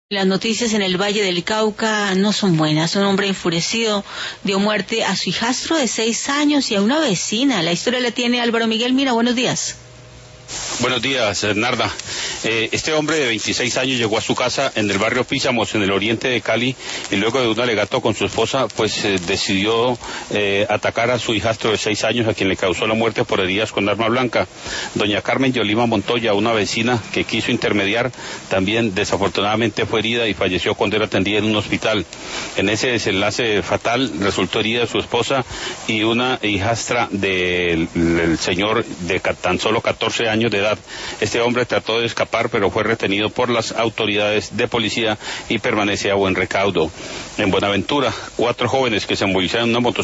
Las noticias en el Valle del Cauca no son buenas. Un hombre enfurecido dio muerte a su hijastro de 6 años y a una vecina. La historia la tiene Álvaro Miguel Mira. Buenos días. Buenos días, Narda. Este hombre de 26 años llegó a su casa en el barrio Písamos, en el oriente de Cali, y luego de un alegato con su esposa, decidió atacar a su hijastro de 6 años, a quien le causó la muerte por heridas con arma blanca. Doña Carmen Yolima Montoya, una vecina que quiso intermediar, también desafortunadamente fue herida y falleció cuando era atendida en un hospital. En ese desenlace fatal resultó herida su esposa y una hijastra del señor de tan solo 14 años de edad. Este hombre trató de escapar, pero fue retenido por las autoridades de policía y permanece a buen recaudo. En Buenaventura, 4 jóvenes que se movilizaron en una motocicleta